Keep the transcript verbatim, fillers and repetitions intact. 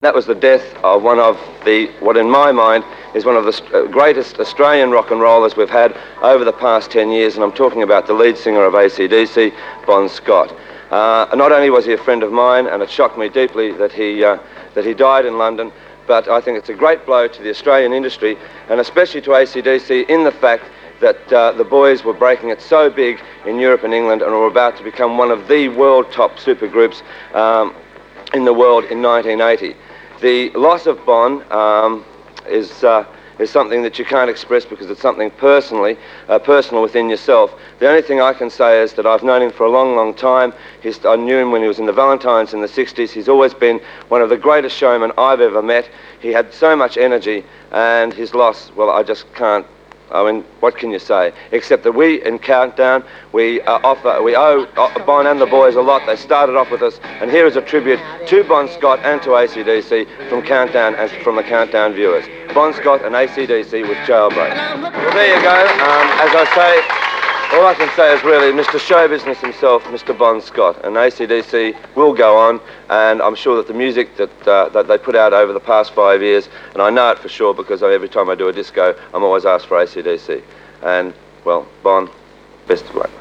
That was the death of one of the, what in my mind is one of the greatest Australian rock and rollers we've had over the past ten years, and I'm talking about the lead singer of A C D C, Bon Scott. Uh, not only was he a friend of mine, and it shocked me deeply that he, uh, that he died in London, but I think it's a great blow to the Australian industry, and especially to A C D C in the fact that uh, the boys were breaking it so big in Europe and England and were about to become one of the world top supergroups um, in the world in nineteen eighty. The loss of Bon um, is, uh, is something that you can't express because it's something personally, uh, personal within yourself. The only thing I can say is that I've known him for a long, long time. He's, I knew him when he was in the Valentines in the sixties. He's always been one of the greatest showmen I've ever met. He had so much energy, and his loss, well, I just can't. I mean, what can you say? Except that we, in Countdown, we uh, offer, we owe uh, Bon and the boys a lot. They started off with us, and here is a tribute to Bon Scott and to A C D C from Countdown and from the Countdown viewers. Bon Scott and A C D C with Jailbreak. Well, there you go. Um, as I say, all I can say is really Mister Show Business himself, Mister Bon Scott, and A C D C will go on, and I'm sure that the music that, uh, that they put out over the past five years, and I know it for sure because every time I do a disco, I'm always asked for A C D C. And, well, Bon, best of luck.